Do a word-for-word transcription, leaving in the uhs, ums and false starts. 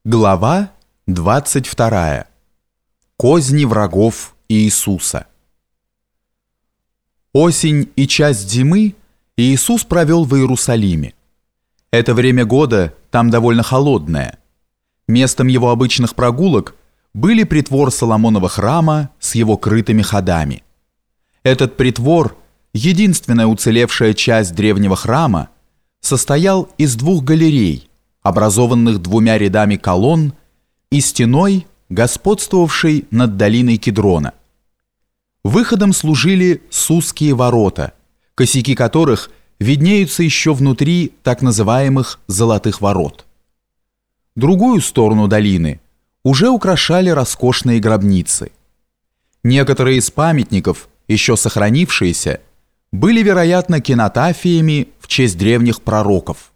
Глава двадцать вторая. Козни врагов Иисуса. Осень и часть зимы Иисус провел в Иерусалиме. Это время года там довольно холодное. Местом его обычных прогулок были притвор Соломонова храма с его крытыми ходами. Этот притвор, единственная уцелевшая часть древнего храма, состоял из двух галерей, образованных двумя рядами колонн и стеной, господствовавшей над долиной Кедрона. Выходом служили Сусские ворота, косяки которых виднеются еще внутри так называемых «золотых ворот». Другую сторону долины уже украшали роскошные гробницы. Некоторые из памятников, еще сохранившиеся, были, вероятно, кинотафиями в честь древних пророков.